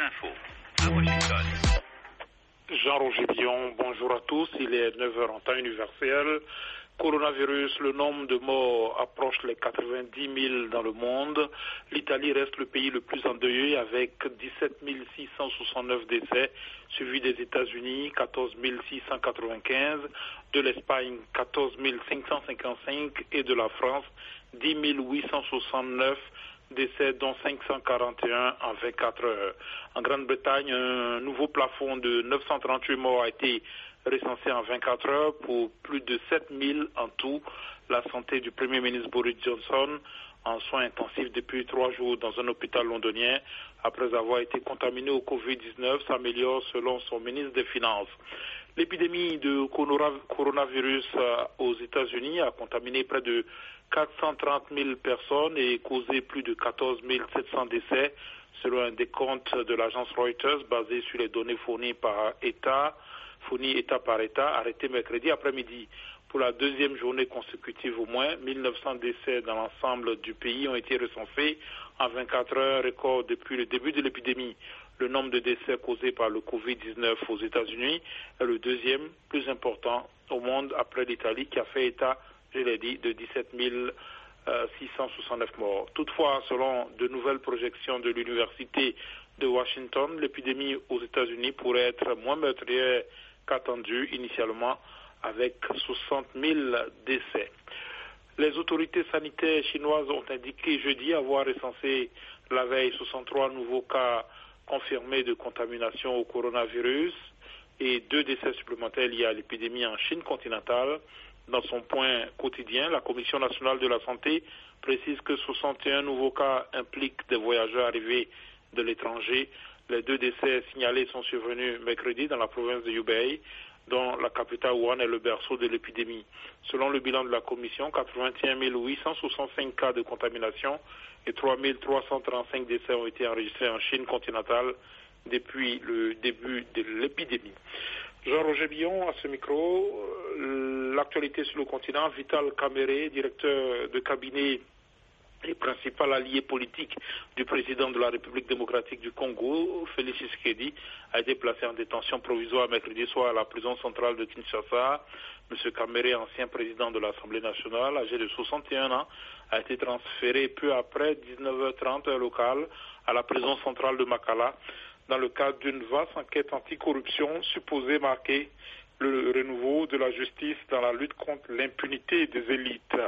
l'info à Washington. Jean-Roger Billon, bonjour à tous. Il est 9h en temps universel. Coronavirus, le nombre de morts approche les 90 000 dans le monde. L'Italie reste le pays le plus endeuillé avec 17 669 décès, suivi des États-Unis, 14 695, de l'Espagne, 14 555 et de la France, 10 869 décès, dont 541 en 24 heures. En Grande-Bretagne, un nouveau plafond de 938 morts a été recensé en 24 heures pour plus de 7 000 en tout. La santé du Premier ministre Boris Johnson, en soins intensifs depuis 3 jours dans un hôpital londonien, après avoir été contaminé au Covid-19, s'améliore selon son ministre des Finances. L'épidémie de coronavirus aux États-Unis a contaminé près de 430 000 personnes et causé plus de 14 700 décès, selon un décompte de l'agence Reuters basé sur les données fournies État par État, arrêté mercredi après-midi. Pour la deuxième journée consécutive au moins, 1900 décès dans l'ensemble du pays ont été recensés en 24 heures, record depuis le début de l'épidémie. Le nombre de décès causés par le Covid-19 aux États-Unis est le deuxième plus important au monde après l'Italie qui a fait état, je l'ai dit, de 17 669 morts. Toutefois, selon de nouvelles projections de l'Université de Washington, l'épidémie aux États-Unis pourrait être moins meurtrière qu'attendu initialement, avec 60 000 décès. Les autorités sanitaires chinoises ont indiqué jeudi avoir recensé la veille 63 nouveaux cas confirmés de contamination au coronavirus et 2 décès supplémentaires liés à l'épidémie en Chine continentale. Dans son point quotidien, la Commission nationale de la santé précise que 61 nouveaux cas impliquent des voyageurs arrivés de l'étranger. Les 2 décès signalés sont survenus mercredi dans la province de Hubei, dont la capitale Wuhan est le berceau de l'épidémie. Selon le bilan de la commission, 81 865 cas de contamination et 3 335 décès ont été enregistrés en Chine continentale depuis le début de l'épidémie. Jean-Roger Billon, à ce micro, l'actualité sur le continent, Vital Kamerhe, directeur de cabinet et principal allié politique du président de la République démocratique du Congo, Félix Tshisekedi, a été placé en détention provisoire mercredi soir à la prison centrale de Kinshasa. M. Kamerhe, ancien président de l'Assemblée nationale, âgé de 61 ans, a été transféré peu après 19h30 heure locale à la prison centrale de Makala dans le cadre d'une vaste enquête anticorruption supposée marquer le renouveau de la justice dans la lutte contre l'impunité des élites.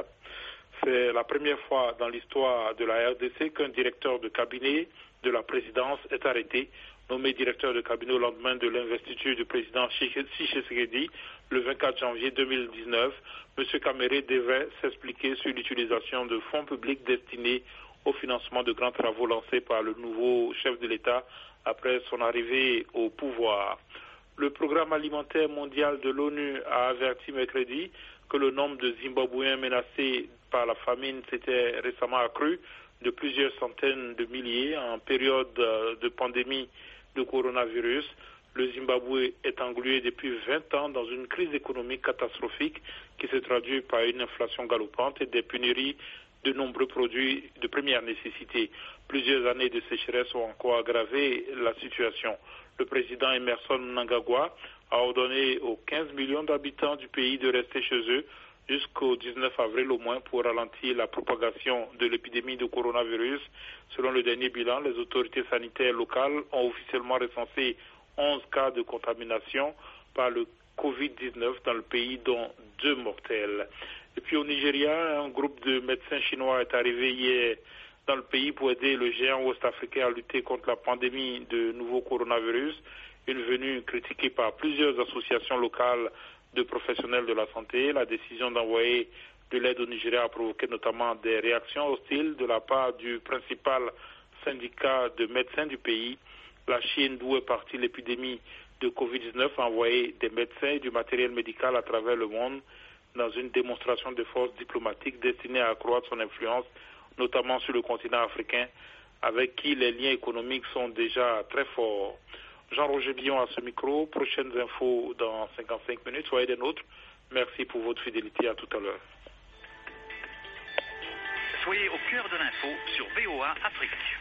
C'est la première fois dans l'histoire de la RDC qu'un directeur de cabinet de la présidence est arrêté. Nommé directeur de cabinet au lendemain de l'investiture du président Tshisekedi le 24 janvier 2019, M. Kamerhe devait s'expliquer sur l'utilisation de fonds publics destinés au financement de grands travaux lancés par le nouveau chef de l'État après son arrivée au pouvoir. Le programme alimentaire mondial de l'ONU a averti mercredi que le nombre de Zimbabwéens menacés par la famine s'était récemment accru de plusieurs centaines de milliers en période de pandémie de coronavirus. Le Zimbabwe est englué depuis 20 ans dans une crise économique catastrophique qui se traduit par une inflation galopante et des pénuries de nombreux produits de première nécessité. Plusieurs années de sécheresse ont encore aggravé la situation. Le président Emmerson Mnangagwa a ordonné aux 15 millions d'habitants du pays de rester chez eux jusqu'au 19 avril au moins pour ralentir la propagation de l'épidémie de coronavirus. Selon le dernier bilan, les autorités sanitaires locales ont officiellement recensé 11 cas de contamination par le Covid-19 dans le pays, dont 2 mortels. Et puis au Nigeria, un groupe de médecins chinois est arrivé hier dans le pays pour aider le géant ouest-africain à lutter contre la pandémie de nouveau coronavirus, une venue critiquée par plusieurs associations locales de professionnels de la santé. La décision d'envoyer de l'aide au Nigeria a provoqué notamment des réactions hostiles de la part du principal syndicat de médecins du pays. La Chine, d'où est partie l'épidémie de Covid-19, a envoyé des médecins et du matériel médical à travers le monde dans une démonstration de force diplomatique destinée à accroître son influence, notamment sur le continent africain, avec qui les liens économiques sont déjà très forts. Jean-Roger Billon à ce micro. Prochaines infos dans 55 minutes. Soyez des nôtres. Merci pour votre fidélité. À tout à l'heure. Soyez au cœur de l'info sur VOA Afrique.